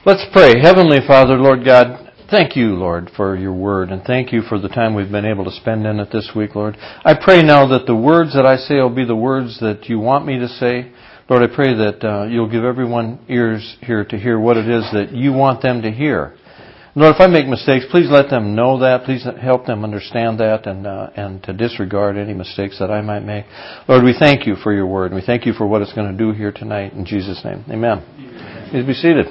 Let's pray. Heavenly Father, Lord God, thank you, Lord, for your word, and thank you for the time we've been able to spend in it this week, Lord. I pray now that the words that I say will be the words that you want me to say. Lord, I pray that you'll give everyone ears here to hear what it is that you want them to hear. Lord, if I make mistakes, please let them know that. Please help them understand that and to disregard any mistakes that I might make. Lord, we thank you for your word, and we thank you for what it's going to do here tonight. In Jesus' name, amen. Please be seated.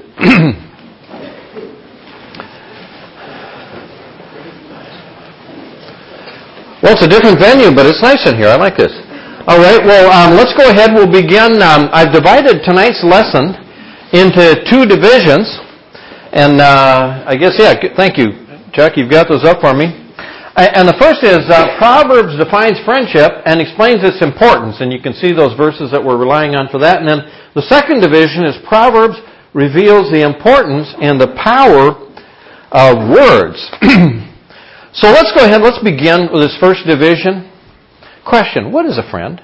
Well, it's a different venue, but it's nice in here. I like this. All right, well, let's go ahead. We'll begin. I've divided tonight's lesson into two divisions. And I guess, thank you, Chuck. You've got those up for me. And the first is Proverbs defines friendship and explains its importance. And you can see those verses that we're relying on for that. And then the second division is Proverbs reveals the importance and the power of words. So let's go ahead. Let's begin with this first division. Question, what is a friend?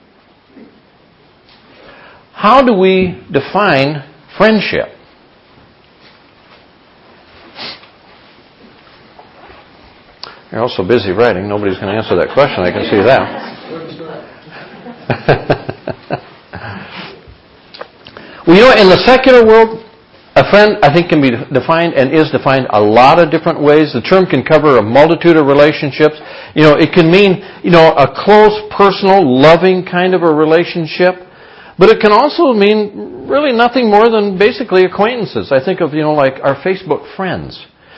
How do we define friendship? You're all so busy writing, nobody's going to answer that question. I can see that. Well, you know, in the secular world, a friend, I think, can be defined and is defined a lot of different ways. The term can cover a multitude of relationships. You know, it can mean, a close, personal, loving kind of a relationship. But it can also mean really nothing more than basically acquaintances. I think of, like our Facebook friends.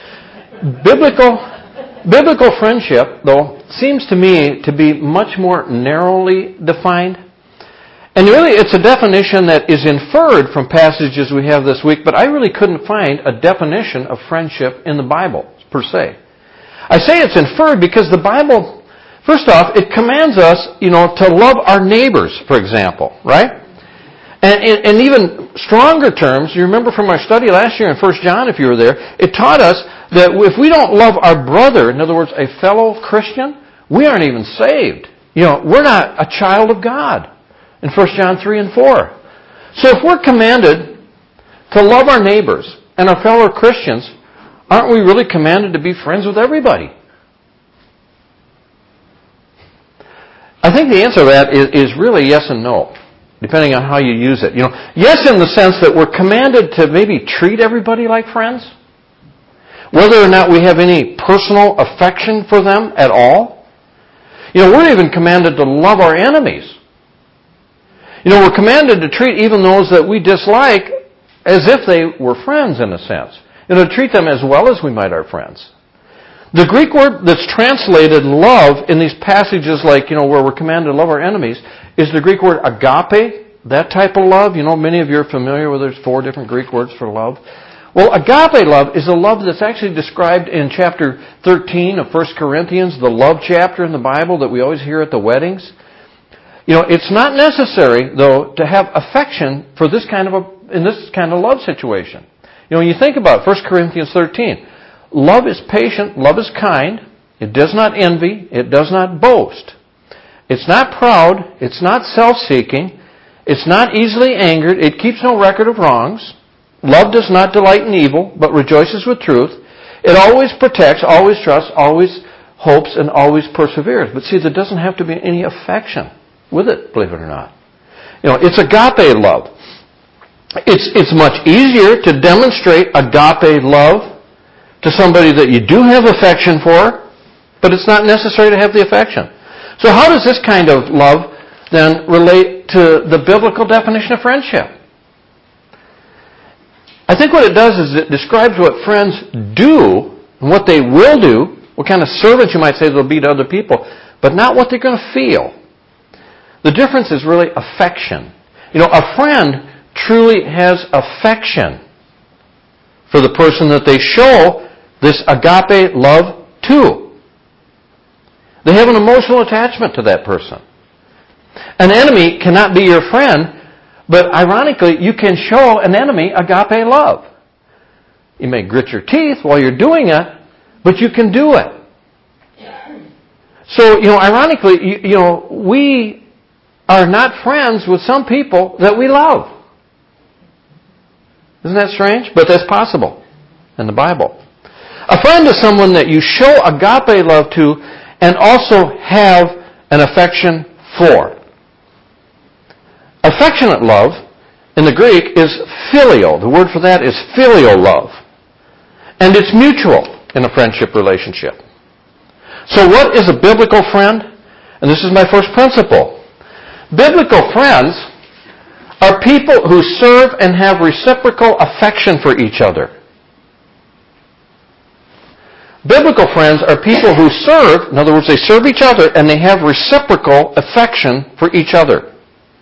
Biblical friendship, though, seems to me to be much more narrowly defined. And really, it's a definition that is inferred from passages we have this week, but I really couldn't find a definition of friendship in the Bible, per se. I say it's inferred because the Bible, first off, it commands us, to love our neighbors, for example, right? And in even stronger terms, you remember from our study last year in 1 John, if you were there, it taught us that if we don't love our brother, in other words, a fellow Christian, we aren't even saved. We're not a child of God in 1 John 3 and 4. So if we're commanded to love our neighbors and our fellow Christians, aren't we really commanded to be friends with everybody? I think the answer to that is really yes and no, depending on how you use it. Yes in the sense that we're commanded to maybe treat everybody like friends, whether or not we have any personal affection for them at all. We're even commanded to love our enemies. We're commanded to treat even those that we dislike as if they were friends in a sense. To treat them as well as we might our friends. The Greek word that's translated love in these passages like, where we're commanded to love our enemies, is the Greek word agape, that type of love. Many of you are familiar with there's 4 different Greek words for love. Well, agape love is a love that's actually described in chapter 13 of 1 Corinthians, the love chapter in the Bible that we always hear at the weddings. It's not necessary, though, to have affection for in this kind of love situation. When you think about 1 Corinthians 13, love is patient, love is kind, it does not envy, it does not boast. It's not proud, it's not self-seeking, it's not easily angered, it keeps no record of wrongs. Love does not delight in evil, but rejoices with truth. It always protects, always trusts, always hopes, and always perseveres. But see, there doesn't have to be any affection with it, believe it or not. It's agape love. It's much easier to demonstrate agape love to somebody that you do have affection for, but it's not necessary to have the affection. So how does this kind of love then relate to the biblical definition of friendship? I think what it does is it describes what friends do and what they will do, what kind of servants you might say they'll be to other people, but not what they're going to feel. The difference is really affection. A friend truly has affection for the person that they show this agape love to. They have an emotional attachment to that person. An enemy cannot be your friend, but ironically, you can show an enemy agape love. You may grit your teeth while you're doing it, but you can do it. So, ironically, we are not friends with some people that we love. Isn't that strange? But that's possible in the Bible. A friend is someone that you show agape love to and also have an affection for. Affectionate love in the Greek is phileo. The word for that is filial love. And it's mutual in a friendship relationship. So what is a biblical friend? And this is my first principle. Biblical friends are people who serve and have reciprocal affection for each other. Biblical friends are people who serve, in other words, they serve each other and they have reciprocal affection for each other.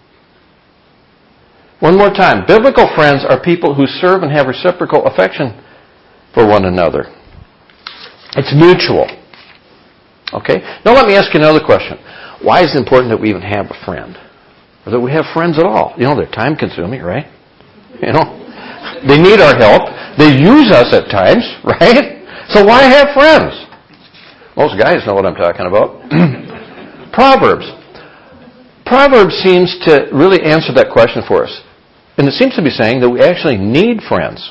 One more time. Biblical friends are people who serve and have reciprocal affection for one another. It's mutual. Okay? Now let me ask you another question. Why is it important that we even have a friend? Or that we have friends at all? You know, they're time consuming, right? You know? They need our help. They use us at times, right? So why have friends? Most guys know what I'm talking about. Proverbs. Proverbs seems to really answer that question for us. And it seems to be saying that we actually need friends.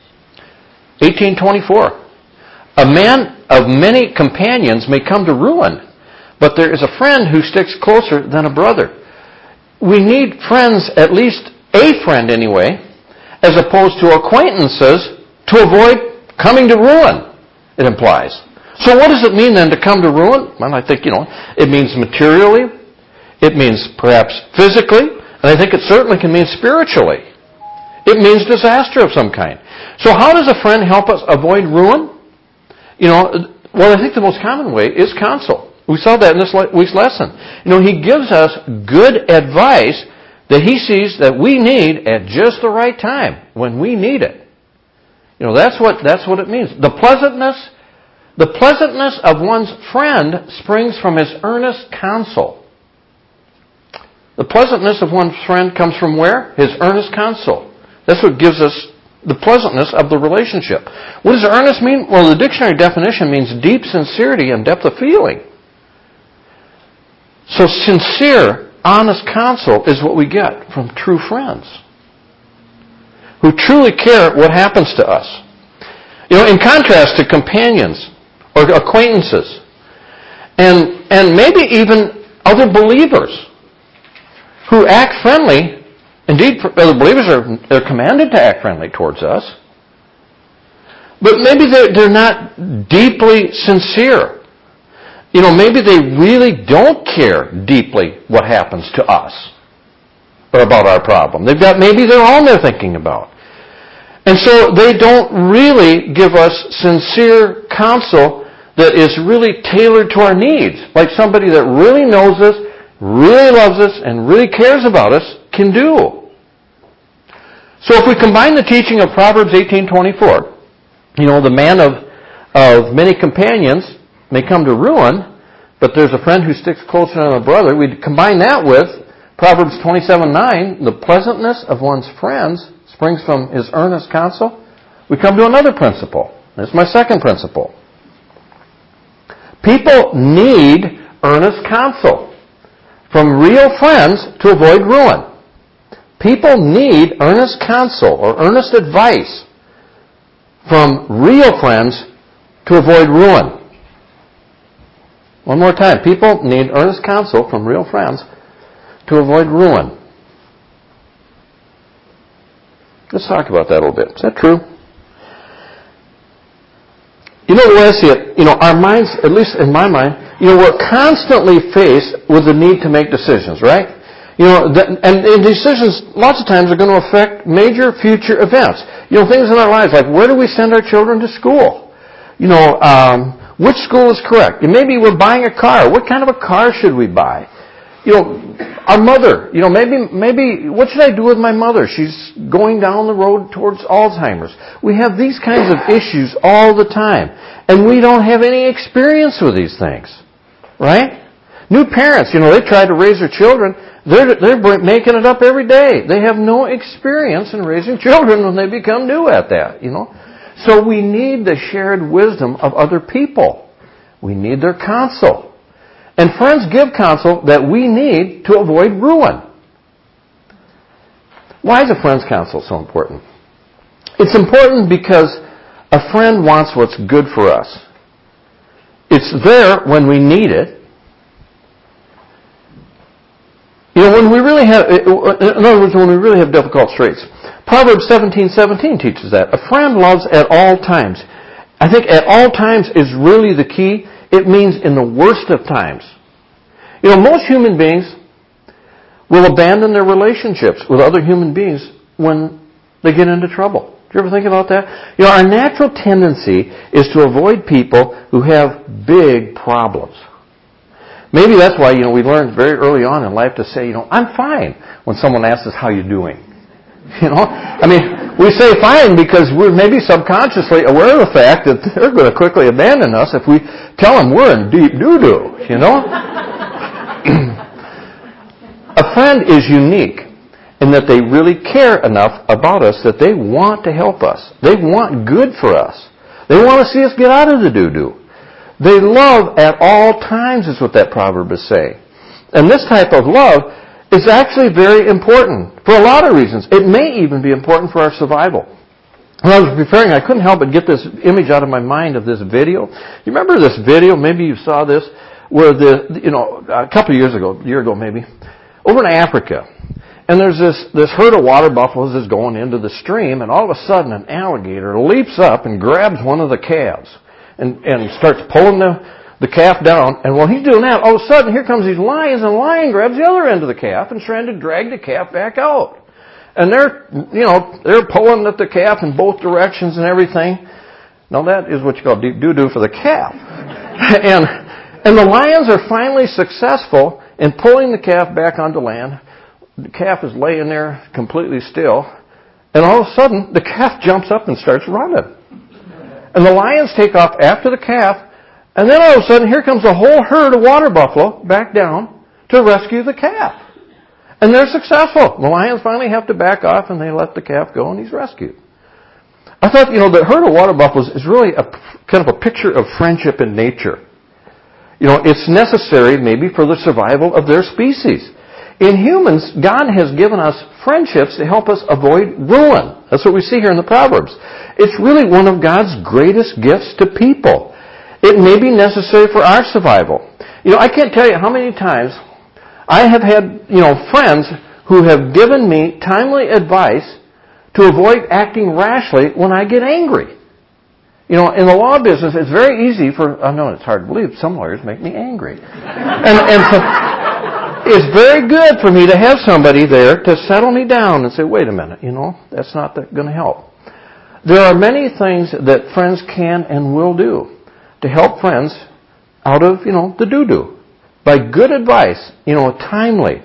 18:24. A man of many companions may come to ruin, but there is a friend who sticks closer than a brother. We need friends, at least a friend anyway, as opposed to acquaintances, to avoid coming to ruin, it implies. So what does it mean then to come to ruin? Well, I think, it means materially, it means perhaps physically, and I think it certainly can mean spiritually. It means disaster of some kind. So how does a friend help us avoid ruin? Well, I think the most common way is counsel. We saw that in this week's lesson. He gives us good advice that he sees that we need at just the right time, when we need it. That's what it means. The pleasantness of one's friend springs from his earnest counsel. The pleasantness of one's friend comes from where? His earnest counsel. That's what gives us the pleasantness of the relationship. What does earnest mean? Well, the dictionary definition means deep sincerity and depth of feeling. So sincere, honest counsel is what we get from true friends who truly care what happens to us. In contrast to companions or acquaintances and maybe even other believers who act friendly. Indeed, other believers are commanded to act friendly towards us. But maybe they're not deeply sincere. Maybe they really don't care deeply what happens to us or about our problem. They've got maybe their own they're thinking about. And so they don't really give us sincere counsel that is really tailored to our needs, like somebody that really knows us, really loves us, and really cares about us can do. So if we combine the teaching of Proverbs 18:24, the man of many companions may come to ruin, but there's a friend who sticks closer than a brother. We combine that with Proverbs 27:9, the pleasantness of one's friends springs from his earnest counsel. We come to another principle. This is my second principle. People need earnest counsel from real friends to avoid ruin. People need earnest counsel or earnest advice from real friends to avoid ruin. One more time. People need earnest counsel from real friends to avoid ruin. Let's talk about that a little bit. Is that true? The way I see it, our minds, at least in my mind, we're constantly faced with the need to make decisions, right? And decisions lots of times are going to affect major future events. Things in our lives like where do we send our children to school? Which school is correct? Maybe we're buying a car. What kind of a car should we buy? Our mother, maybe what should I do with my mother? She's going down the road towards Alzheimer's. We have these kinds of issues all the time. And we don't have any experience with these things. Right? New parents, they try to raise their children. They're making it up every day. They have no experience in raising children when they become new at that, So we need the shared wisdom of other people. We need their counsel. And friends give counsel that we need to avoid ruin. Why is a friend's counsel so important? It's important because a friend wants what's good for us. It's there when we need it. You know, when we really have, in other words, when we really have difficult straits. Proverbs 17:17 teaches that. A friend loves at all times. I think at all times is really the key. It means in the worst of times. You know, most human beings will abandon their relationships with other human beings when they get into trouble. Do you ever think about that? You know, our natural tendency is to avoid people who have big problems. Maybe that's why, you know, we learned very early on in life to say, you know, I'm fine when someone asks us how you're doing. You know? I mean, we say fine because we're maybe subconsciously aware of the fact that they're going to quickly abandon us if we tell them we're in deep doo-doo, you know? A friend is unique in that they really care enough about us that they want to help us. They want good for us. They want to see us get out of the doo-doo. They love at all times is what that proverb is saying. And this type of love is actually very important for a lot of reasons. It may even be important for our survival. When I was preparing, I couldn't help but get this image out of my mind of this video. You remember this video? Maybe you saw this, where a couple of years ago, a year ago maybe, over in Africa. And there's this herd of water buffaloes that's going into the stream, and all of a sudden an alligator leaps up and grabs one of the calves and starts pulling the calf down. And while he's doing that, all of a sudden here comes these lions, and the lion grabs the other end of the calf and trying to drag the calf back out. And they're pulling at the calf in both directions and everything. Now that is what you call deep doo-doo for the calf. And the lions are finally successful in pulling the calf back onto land. The calf is laying there completely still. And all of a sudden, the calf jumps up and starts running. And the lions take off after the calf. And then all of a sudden, here comes a whole herd of water buffalo back down to rescue the calf. And they're successful. The lions finally have to back off, and they let the calf go, and he's rescued. I thought, the herd of water buffaloes is really kind of a picture of friendship in nature. It's necessary maybe for the survival of their species. In humans, God has given us friendships to help us avoid ruin. That's what we see here in the Proverbs. It's really one of God's greatest gifts to people. It may be necessary for our survival. I can't tell you how many times I have had, friends who have given me timely advice to avoid acting rashly when I get angry. In the law business, it's very easy I know it's hard to believe, some lawyers make me angry. And so it's very good for me to have somebody there to settle me down and say, wait a minute, that's not going to help. There are many things that friends can and will do to help friends out of, the doo-doo. By good advice, timely,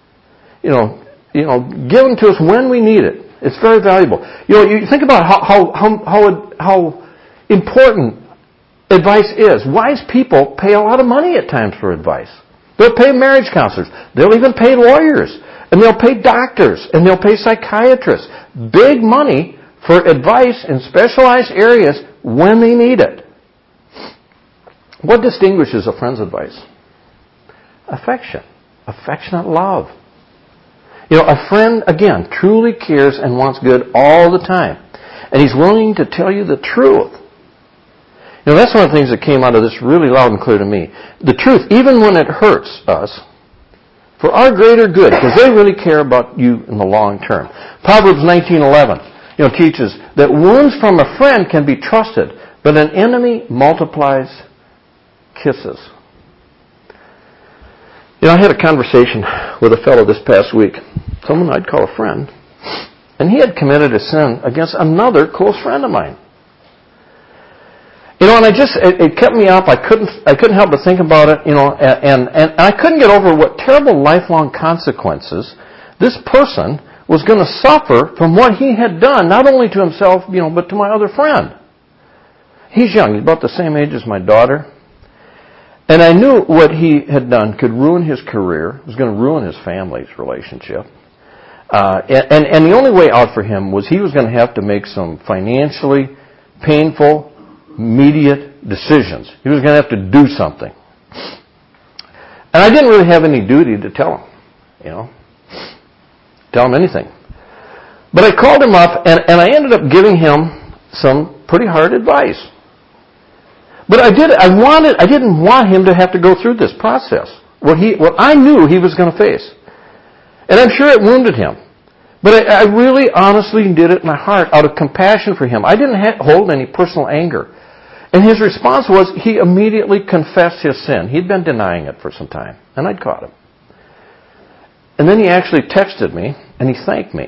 given to us when we need it. It's very valuable. You think about how important advice is. Wise people pay a lot of money at times for advice. They'll pay marriage counselors. They'll even pay lawyers. And they'll pay doctors. And they'll pay psychiatrists. Big money for advice in specialized areas when they need it. What distinguishes a friend's advice? Affection. Affectionate love. A friend, again, truly cares and wants good all the time. And he's willing to tell you the truth. That's one of the things that came out of this really loud and clear to me. The truth, even when it hurts us, for our greater good, because they really care about you in the long term. Proverbs 19:11, teaches that wounds from a friend can be trusted, but an enemy multiplies kisses. I had a conversation with a fellow this past week, someone I'd call a friend, and he had committed a sin against another close friend of mine. And it kept me up. I couldn't help but think about it, and I couldn't get over what terrible lifelong consequences this person was going to suffer from what he had done, not only to himself, but to my other friend. He's young. He's about the same age as my daughter. And I knew what he had done could ruin his career, was going to ruin his family's relationship. And the only way out for him was he was going to have to make some financially painful, immediate decisions. He was going to have to do something. And I didn't really have any duty to tell him, tell him anything. But I called him up, and I ended up giving him some pretty hard advice. But I didn't want him to have to go through this process. What I knew he was going to face. And I'm sure it wounded him. But I really honestly did it in my heart out of compassion for him. I didn't hold any personal anger. And his response was he immediately confessed his sin. He'd been denying it for some time. And I'd caught him. And then he actually texted me and he thanked me.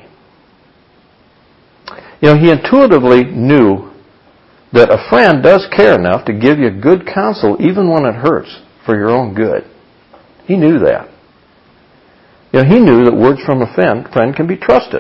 He intuitively knew that a friend does care enough to give you good counsel even when it hurts for your own good. He knew that. He knew that words from a friend can be trusted.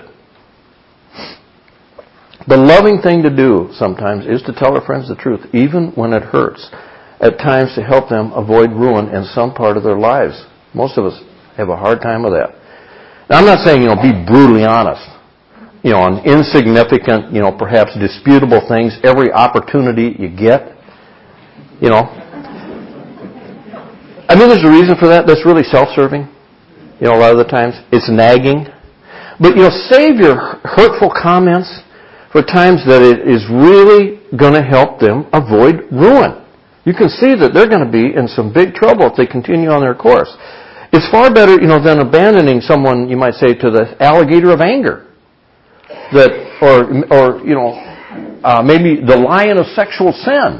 The loving thing to do sometimes is to tell our friends the truth, even when it hurts, at times to help them avoid ruin in some part of their lives. Most of us have a hard time with that. Now, I'm not saying, be brutally honest. On insignificant, perhaps disputable things, every opportunity you get. There's a reason for that. That's really self-serving. A lot of the times. It's nagging. But, save your hurtful comments for times that it is really going to help them avoid ruin. You can see that they're going to be in some big trouble if they continue on their course. It's far better, than abandoning someone, you might say, to the alligator of anger. Maybe the lion of sexual sin.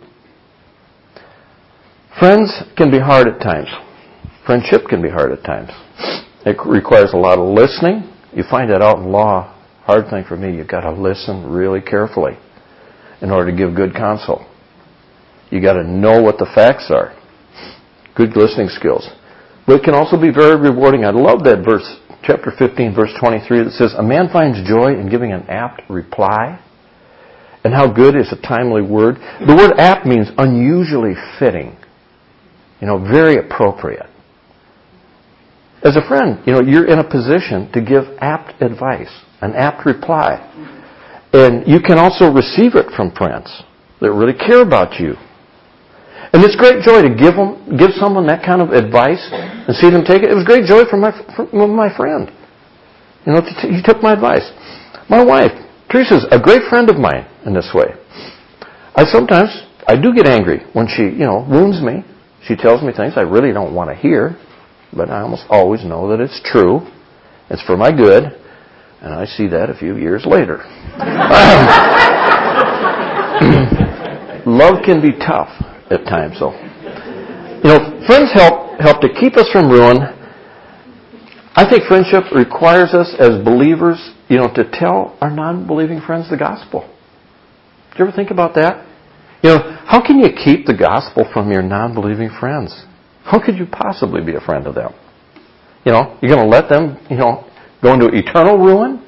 Friends can be hard at times. Friendship can be hard at times. It requires a lot of listening. You find that out in law. Hard thing for me, you've got to listen really carefully in order to give good counsel. You've got to know what the facts are. Good listening skills. But it can also be very rewarding. I love that verse, chapter 15, verse 23, that says, a man finds joy in giving an apt reply. And how good is a timely word. The word apt means unusually fitting. Very appropriate. As a friend, you're in a position to give apt advice, an apt reply. And you can also receive it from friends that really care about you. And it's great joy to give someone that kind of advice and see them take it. It was great joy from my friend. He took my advice. My wife, Teresa's a great friend of mine in this way. I do get angry when she, wounds me. She tells me things I really don't want to hear, but I almost always know that it's true. It's for my good, and I see that a few years later. Love can be tough at times, though. Friends help to keep us from ruin. I think friendship requires us as believers, to tell our non-believing friends the gospel. Do you ever think about that? How can you keep the gospel from your non-believing friends? How could you possibly be a friend of them? You're going to let them, go into eternal ruin?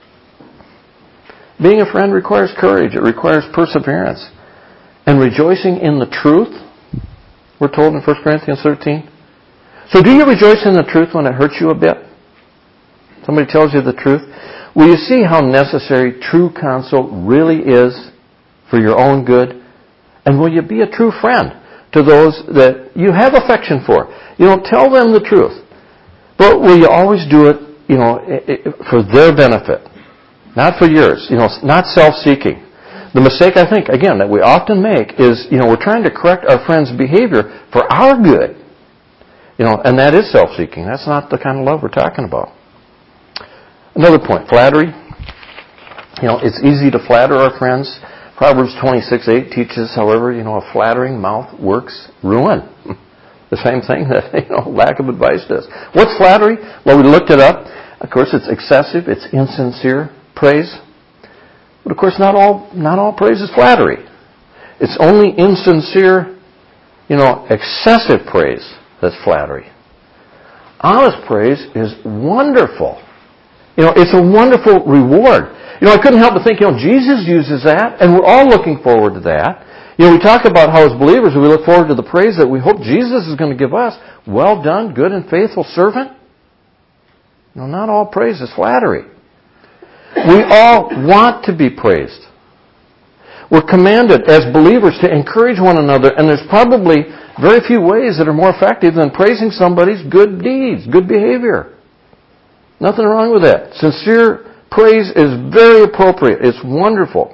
Being a friend requires courage. It requires perseverance. And rejoicing in the truth, we're told in 1 Corinthians 13. So do you rejoice in the truth when it hurts you a bit? Somebody tells you the truth. Will you see how necessary true counsel really is for your own good? And will you be a true friend to those that you have affection for? Tell them the truth. But will you always do it, for their benefit? Not for yours. Not self-seeking. The mistake, I think, again, that we often make is, we're trying to correct our friends' behavior for our good. And that is self-seeking. That's not the kind of love we're talking about. Another point, flattery. It's easy to flatter our friends. Proverbs 26:8 teaches, however, a flattering mouth works ruin. The same thing that, lack of advice does. What's flattery? Well, we looked it up. Of course, it's excessive. It's insincere praise. But of course, not all praise is flattery. It's only insincere, excessive praise that's flattery. Honest praise is wonderful. It's a wonderful reward. I couldn't help but think, Jesus uses that, and we're all looking forward to that. We talk about how as believers we look forward to the praise that we hope Jesus is going to give us. Well done, good and faithful servant. Not all praise is flattery. We all want to be praised. We're commanded as believers to encourage one another, and there's probably very few ways that are more effective than praising somebody's good deeds, good behavior. Nothing wrong with that. Sincere Praise is very appropriate. It's wonderful.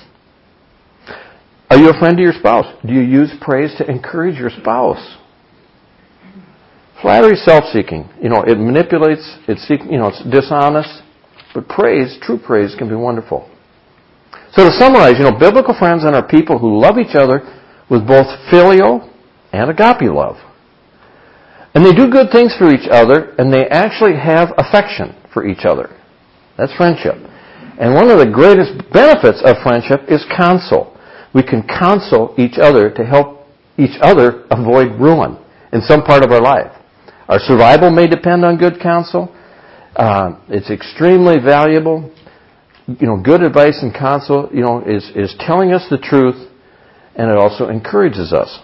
Are you a friend to your spouse? Do you use praise to encourage your spouse? Flattery is self-seeking. It manipulates, it's dishonest. But praise, true praise, can be wonderful. So to summarize, biblical friends are people who love each other with both filial and agape love. And they do good things for each other, and they actually have affection for each other. That's friendship. And one of the greatest benefits of friendship is counsel. We can counsel each other to help each other avoid ruin in some part of our life. Our survival may depend on good counsel. It's extremely valuable. Good advice and counsel, is telling us the truth, and it also encourages us.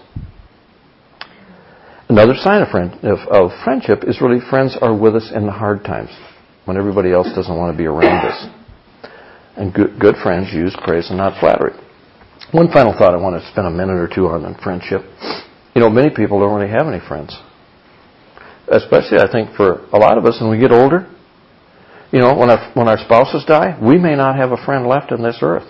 Another sign of friendship is really friends are with us in the hard times, when everybody else doesn't want to be around us. And good friends use praise and not flattery. One final thought I want to spend a minute or two on friendship. Many people don't really have any friends. Especially, I think, for a lot of us, when we get older, when our spouses die, we may not have a friend left on this earth.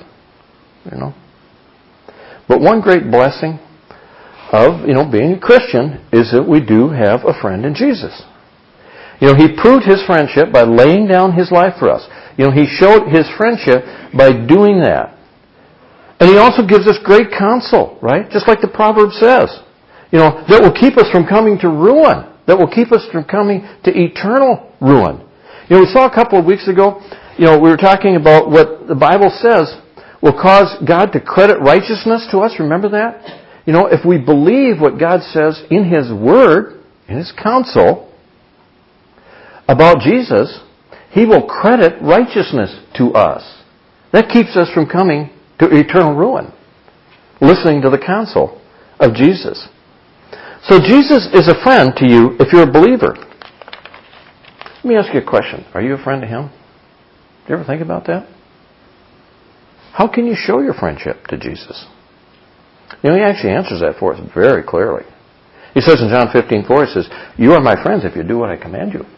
But one great blessing of, being a Christian is that we do have a friend in Jesus. He proved His friendship by laying down His life for us. He showed His friendship by doing that. And He also gives us great counsel, right? Just like the proverb says. That will keep us from coming to ruin. That will keep us from coming to eternal ruin. We saw a couple of weeks ago, we were talking about what the Bible says will cause God to credit righteousness to us. Remember that? If we believe what God says in His Word, in His counsel, about Jesus, He will credit righteousness to us. That keeps us from coming to eternal ruin, listening to the counsel of Jesus. So Jesus is a friend to you if you're a believer. Let me ask you a question. Are you a friend to Him? Do you ever think about that? How can you show your friendship to Jesus? He actually answers that for us very clearly. He says in John 15:4, He says, "You are my friends if you do what I command you."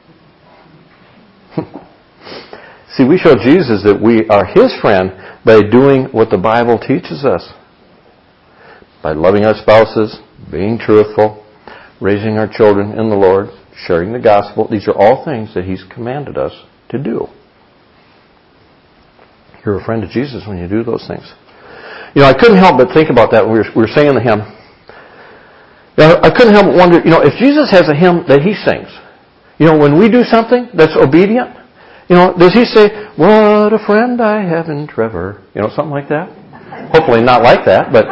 See, we show Jesus that we are His friend by doing what the Bible teaches us. By loving our spouses, being truthful, raising our children in the Lord, sharing the gospel. These are all things that He's commanded us to do. You're a friend of Jesus when you do those things. I couldn't help but think about that when we were singing the hymn. I couldn't help but wonder, if Jesus has a hymn that He sings, when we do something that's obedient, does He say, "What a friend I have in Trevor," something like that? Hopefully not like that, but,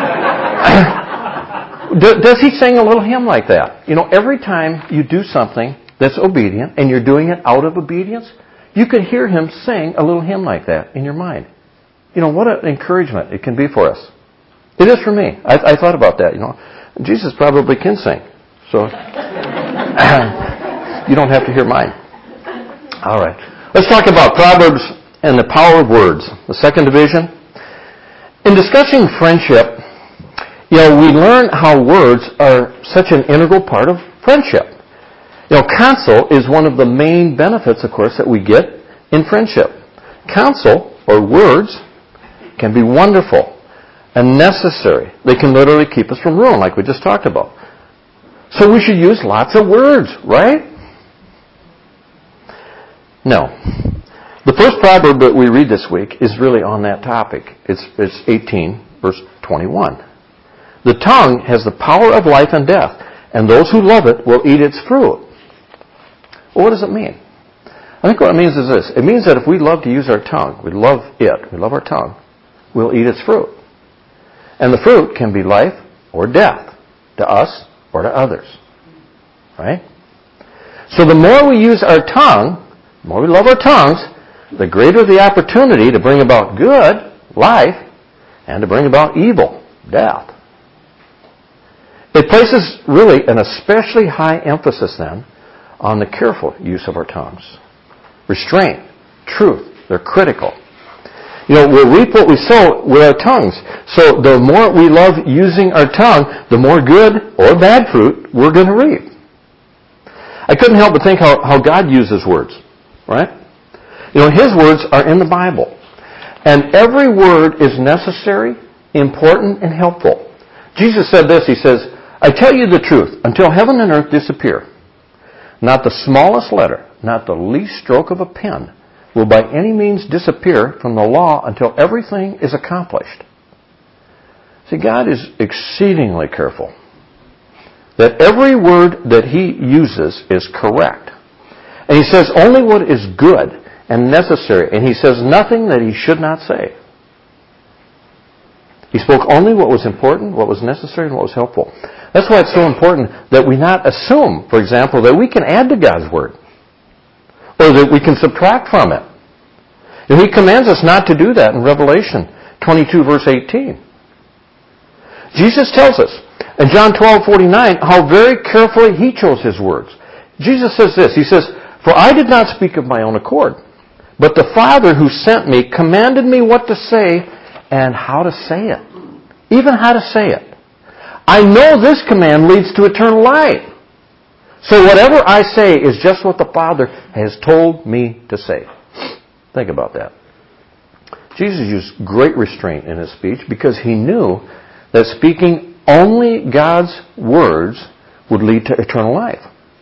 does He sing a little hymn like that? Every time you do something that's obedient, and you're doing it out of obedience, you could hear Him sing a little hymn like that in your mind. What an encouragement it can be for us. It is for me. I thought about that, Jesus probably can sing. So, you don't have to hear mine. All right. Let's talk about Proverbs and the power of words. The second division. In discussing friendship, we learn how words are such an integral part of friendship. Counsel is one of the main benefits, of course, that we get in friendship. Counsel, or words, can be wonderful and necessary. They can literally keep us from ruin, like we just talked about. So we should use lots of words, right? No. The first proverb that we read this week is really on that topic. It's 18, verse 21. The tongue has the power of life and death, and those who love it will eat its fruit. Well, what does it mean? I think what it means is this. It means that if we love to use our tongue, we love our tongue, we'll eat its fruit. And the fruit can be life or death to us or to others. Right? So the more we use our tongue, the more we love our tongues, the greater the opportunity to bring about good, life, and to bring about evil, death. It places really an especially high emphasis then on the careful use of our tongues. Restraint, truth, they're critical. We'll reap what we sow with our tongues. So the more we love using our tongue, the more good or bad fruit we're going to reap. I couldn't help but think how God uses words, right? His words are in the Bible. And every word is necessary, important, and helpful. Jesus said this, He says, I tell you the truth, until heaven and earth disappear, not the smallest letter, not the least stroke of a pen will by any means disappear from the law until everything is accomplished. See, God is exceedingly careful that every word that He uses is correct. And He says only what is good and necessary, and He says nothing that He should not say. He spoke only what was important, what was necessary, and what was helpful. That's why it's so important that we not assume, for example, that we can add to God's Word, or that we can subtract from it. And He commands us not to do that in Revelation 22, verse 18. Jesus tells us in John 12:49 how very carefully He chose His words. Jesus says this, He says, For I did not speak of my own accord, but the Father who sent me commanded me what to say and how to say it. Even how to say it. I know this command leads to eternal life. So whatever I say is just what the Father has told me to say. Think about that. Jesus used great restraint in His speech because He knew that speaking only God's words would lead to eternal life.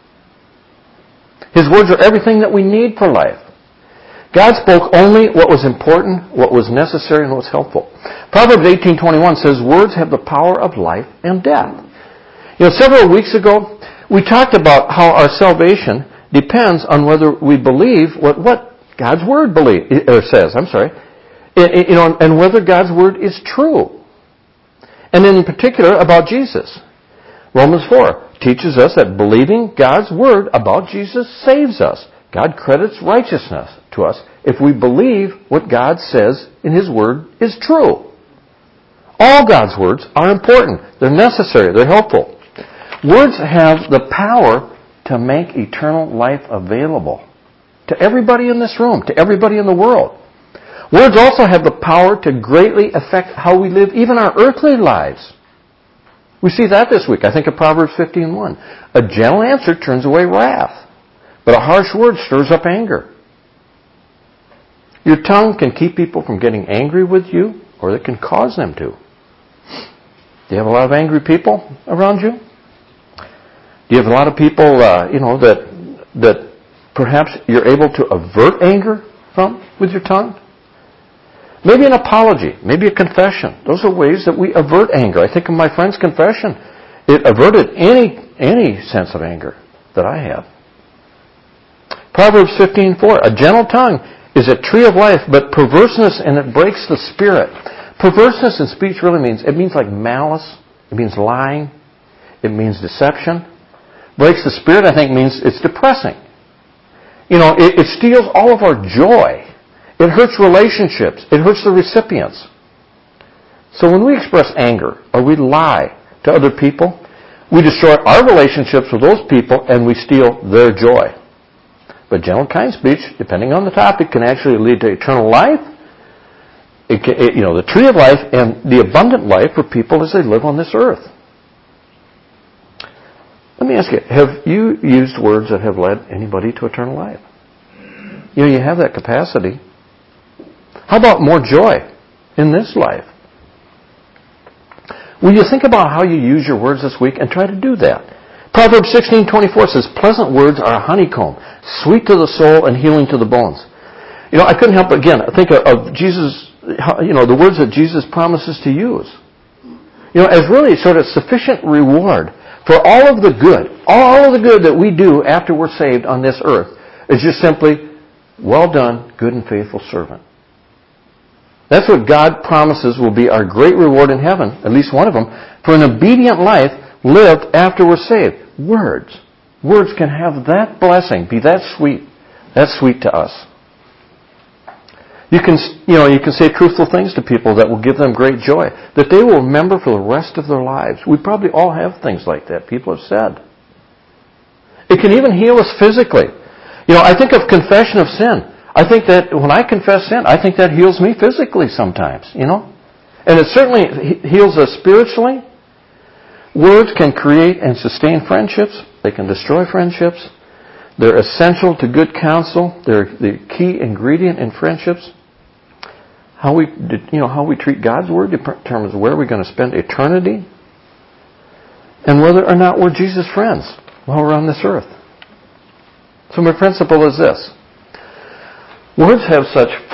His words are everything that we need for life. God spoke only what was important, what was necessary, and what was helpful. Proverbs 18:21 says, Words have the power of life and death. Several weeks ago, we talked about how our salvation depends on whether we believe what God's Word says. And whether God's Word is true. And in particular, about Jesus. Romans 4 teaches us that believing God's Word about Jesus saves us. God credits righteousness to us if we believe what God says in His Word is true. All God's words are important. They're necessary. They're helpful. Words have the power to make eternal life available to everybody in this room, to everybody in the world. Words also have the power to greatly affect how we live even our earthly lives. We see that this week. I think of Proverbs 15:1. A gentle answer turns away wrath, but a harsh word stirs up anger. Your tongue can keep people from getting angry with you, or it can cause them to. Do you have a lot of angry people around you? Do you have a lot of people, that perhaps you're able to avert anger from with your tongue? Maybe an apology, maybe a confession. Those are ways that we avert anger. I think of my friend's confession. It averted any sense of anger that I have. Proverbs 15:4. A gentle tongue is a tree of life, but perverseness in it breaks the spirit. Perverseness in speech really means like malice. It means lying. It means deception. Breaks the spirit, I think, means it's depressing. It steals all of our joy. It hurts relationships. It hurts the recipients. So when we express anger or we lie to other people, we destroy our relationships with those people and we steal their joy. But gentle, kind speech, depending on the topic, can actually lead to eternal life, the tree of life, and the abundant life for people as they live on this earth. Let me ask you, have you used words that have led anybody to eternal life? You have that capacity. How about more joy in this life? Will you think about how you use your words this week and try to do that? Proverbs 16:24 says, Pleasant words are a honeycomb, sweet to the soul and healing to the bones. I couldn't help but, again, think of Jesus, the words that Jesus promises to use. As really sort of sufficient reward for all of the good that we do after we're saved on this earth is just simply, well done, good and faithful servant. That's what God promises will be our great reward in heaven, at least one of them, for an obedient life lived after we're saved. Words. Words can have that blessing, be that sweet to us. You can say truthful things to people that will give them great joy, that they will remember for the rest of their lives. We probably all have things like that, people have said. It can even heal us physically. I think of confession of sin. I think that when I confess sin, I think that heals me physically sometimes, And it certainly heals us spiritually. Words can create and sustain friendships. They can destroy friendships. They're essential to good counsel. They're the key ingredient in friendships. How we treat God's Word determines where we're going to spend eternity and whether or not we're Jesus' friends while we're on this earth. So my principle is this. Words are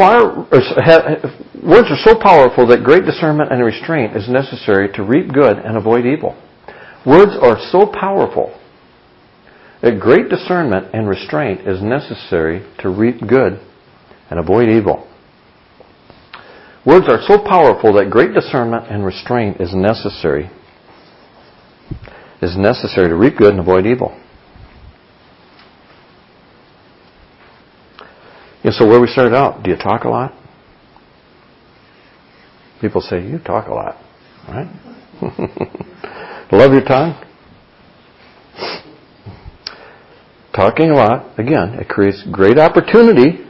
so powerful that great discernment and restraint is necessary to reap good and avoid evil. Words are so powerful that great discernment and restraint is necessary to reap good and avoid evil. Words are so powerful that great discernment and restraint is necessary to reap good and avoid evil. So where we started out, do you talk a lot? People say, you talk a lot, right? Love your tongue? Talking a lot, again, it creates great opportunity,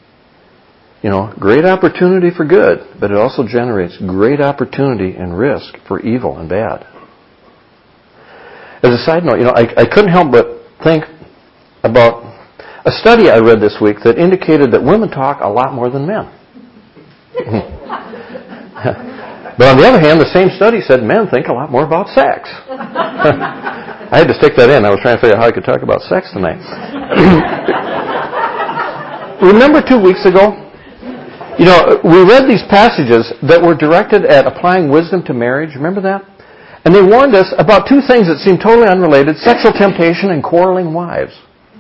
great opportunity for good, but it also generates great opportunity and risk for evil and bad. As a side note, I couldn't help but think about a study I read this week that indicated that women talk a lot more than men. But on the other hand, the same study said men think a lot more about sex. I had to stick that in. I was trying to figure out how I could talk about sex tonight. Remember 2 weeks ago? We read these passages that were directed at applying wisdom to marriage. Remember that? And they warned us about two things that seemed totally unrelated: sexual temptation and quarreling wives.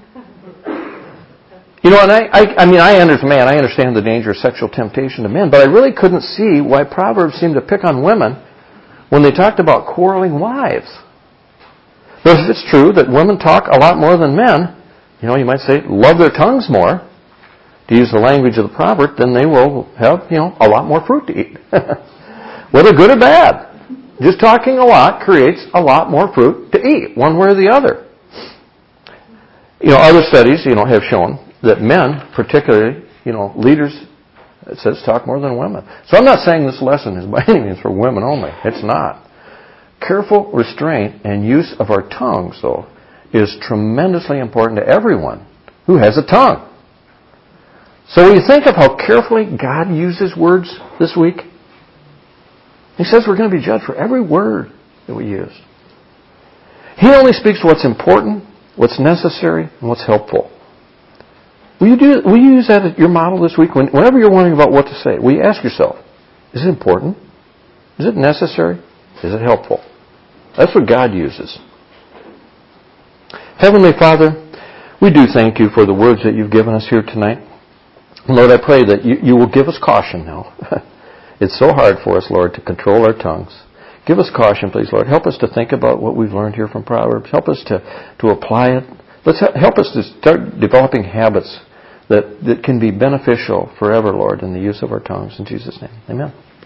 And I understand the danger of sexual temptation to men, but I really couldn't see why Proverbs seemed to pick on women when they talked about quarreling wives. But if it's true that women talk a lot more than men, you might say, love their tongues more, to use the language of the proverb, then they will have, a lot more fruit to eat. Whether good or bad. Just talking a lot creates a lot more fruit to eat, one way or the other. Other studies, have shown that men, particularly, leaders, it says talk more than women. So I'm not saying this lesson is by any means for women only. It's not. Careful restraint and use of our tongues, though, is tremendously important to everyone who has a tongue. So when you think of how carefully God uses words this week, He says we're going to be judged for every word that we use. He only speaks what's important, what's necessary, and what's helpful. Will you use that as your model this week? Whenever you're wondering about what to say, will you ask yourself, is it important? Is it necessary? Is it helpful? That's what God uses. Heavenly Father, we do thank you for the words that you've given us here tonight. Lord, I pray that you will give us caution now. It's so hard for us, Lord, to control our tongues. Give us caution, please, Lord. Help us to think about what we've learned here from Proverbs. Help us to apply it. Help us to start developing habits that can be beneficial forever, Lord, in the use of our tongues. In Jesus' name, amen.